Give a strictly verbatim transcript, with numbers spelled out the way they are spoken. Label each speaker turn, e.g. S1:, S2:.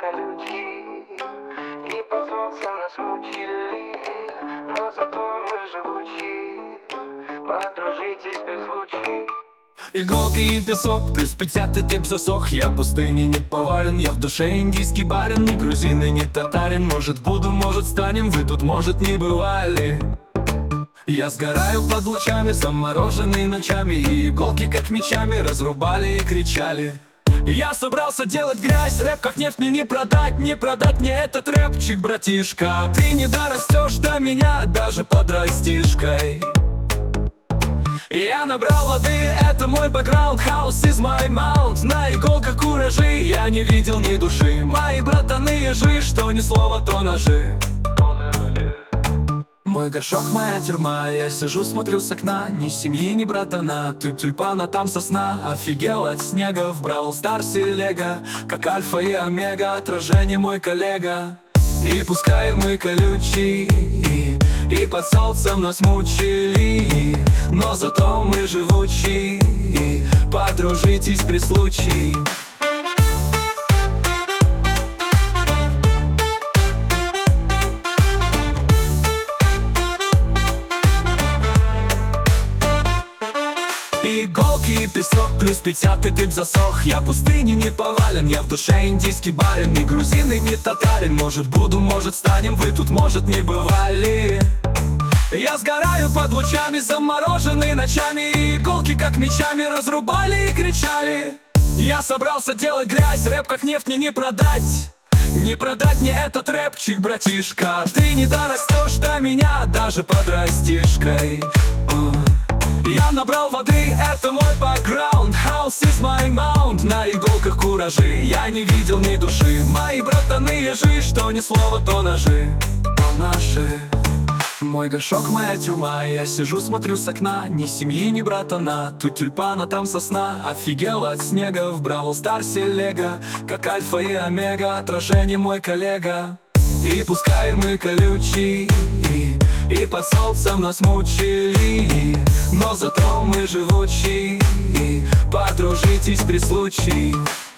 S1: колючий, и под солнцем нас мучили, но зато мы живучи, подружитесь при случае.
S2: Иголки и песок, плюс пятьдесят тип засох. Я в пустыне не поварен, я в душе индийский барин. Ни грузин и ни татарин, может буду, может станем. Вы тут, может, не бывали. Я сгораю под лучами, замороженный ночами. И иголки как мечами разрубали и кричали. Я собрался делать грязь, рэп как нефть мне не продать. Не продать мне этот рэпчик, братишка. Ты не дорастешь до меня даже под растишкой. Я набрал воды, это мой бэкграунд. House is my mount. На иголках куражи, я не видел ни души. Мои братаны ежи, что ни слова, то ножи. Мой горшок, моя тюрьма. Я сижу, смотрю с окна. Ни семьи, ни братана. Ты тюльпан, а там сосна. Офигел от снега в Бравл Старсе Лего. Как альфа и омега, отражение мой коллега. И пускай мы колючие, и, и под солнцем нас мучили, но зато мы живучи, и подружитесь при случае. Иголки и песок, плюс пятьдесят тип засох. Я в пустыне не повален, я в душе индийский барин. Ни грузин и ни татарин, может буду, может станем. Вы тут, может, не бывали. Я сгораю под лучами, замороженный ночами. И иголки как мечами разрубали и кричали. Я собрался делать грязь, рэп как нефть мне не продать. Не продать мне этот рэпчик, братишка. Ты не дорастешь до меня даже под растишкой. Я набрал воды, это мой бэкграунд. House is my mount. На иголках куражи, я не видел ни души. Мои братаны ежи, что ни слова, то ножи, то наши. Мой горшок, моя тюрьма. Я сижу, смотрю с окна. Ни семьи, ни братана. Тут тюльпан, а там сосна. Офигел от снега в Бравл Старсе Лего. Как альфа и омега, отражение мой коллега. И пускай мы колючие, и, и под солнцем нас мучили, но зато мы живучи, и подружитесь при случае.